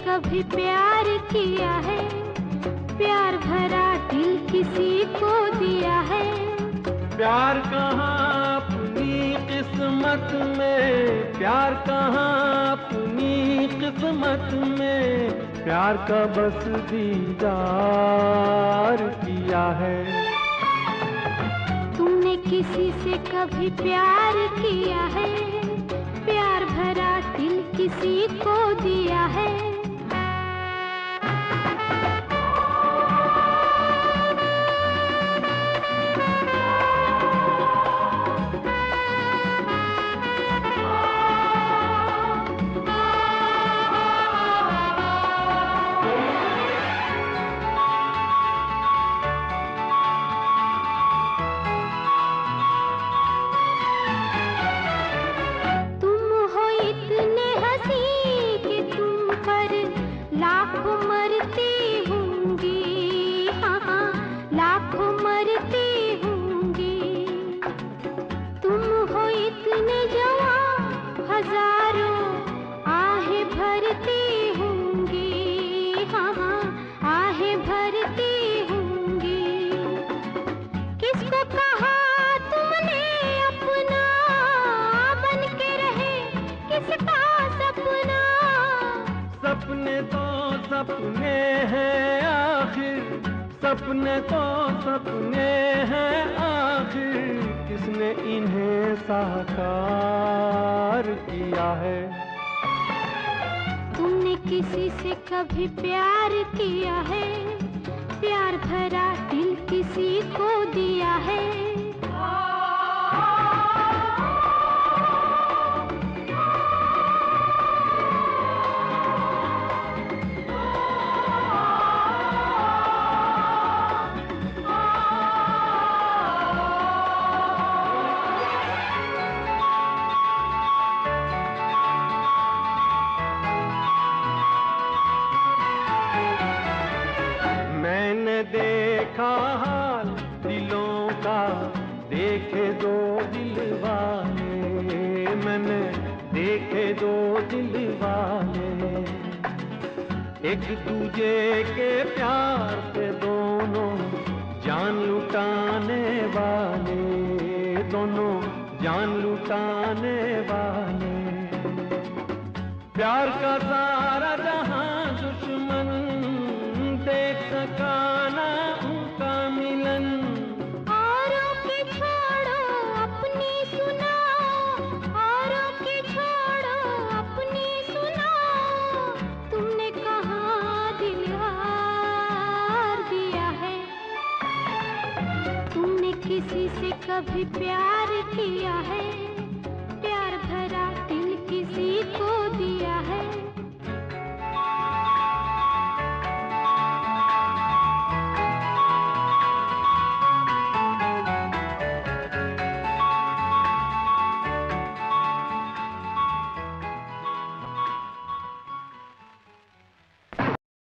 कभी प्यार किया है? प्यार भरा दिल किसी को दिया है? प्यार कहाँ अपनी किस्मत में, प्यार कहाँ अपनी किस्मत में, प्यार का बस दीदार किया है। तूने किसी से कभी प्यार किया है? प्यार भरा दिल किसी को दिया है? लाखों मरती होंगी, हाँ हाँ लाखों मरती होंगी। तुम हो इतने जवां, हजारों आहें भरती होंगी, हाँ हाँ आहें भरती होंगी। किसको कहा तुमने अपना, बन के रहे किसका सपना? सपने तो सपने हैं आखिर, सपने तो सपने हैं आखिर, किसने इन्हें साकार किया है? तुमने किसी से कभी प्यार किया है? प्यार भरा दिल किसी को दिया है? मैंने देखा हाल दिलों का, देखे दो दिल वाले, मैंने देखे दो दिल वाले, एक दूजे के प्यार से दोनों जान लुटाने वाले, दोनों जान लुटाने वाले। प्यार का सारा जहां दुश्मन देख सका ना उनका मिलन। औरों की छोड़ो अपनी सुनाओ, औरों की छोड़ो अपनी सुनाओ, तुमने कहाँ दिल हार दिया है? तुमने किसी से कभी प्यार किया है?